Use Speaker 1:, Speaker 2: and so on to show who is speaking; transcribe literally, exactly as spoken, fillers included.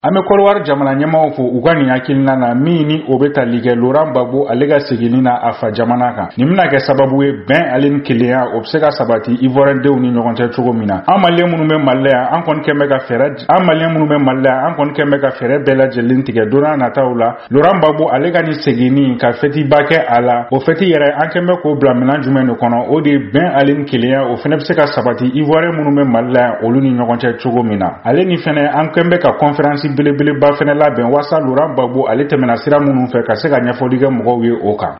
Speaker 1: An bɛ Côte-d'Ivoire jamana ɲɛmaaw fo u ka nin hakilina na min ni o bɛ tali kɛ Laurent Gbagbo ale ka seginni na a fa jamana kan. Nin bɛna kɛ sababu ye bɛn ale ni kelenya o bɛ se ka sabati Ivoirien denw ni ɲɔgɔn cɛ cogo min na. An Malien minnu bɛ Mali la yan an kɔni kɛn bɛ ka fɛɛrɛ an Malien minnu bɛ Mali la yan an kɔni kɛn bɛ ka fɛɛrɛ bɛɛ lajɛlen tigɛ don n'a nataw la. Laurent Gbagbo ale ka nin seginni ka fêti ba kɛ a la. O fêti yɛrɛ an kɛn bɛ k'o bila minɛn jumɛn de kɔnɔ o de ye bɛn ale ni kelenya o fana bɛ se ka sabati Ivoirien minnu bɛ Mali la yan olu ni ɲɔgɔn cɛ cogo min na. Ale ni fana an kɛn bɛ ka conférence belebeleba fana labɛn wasa Laurent Gbagbo ale tɛmɛna sira minnu fɛ ka se ka ɲɛfɔli kɛ mɔgɔw ye o kan.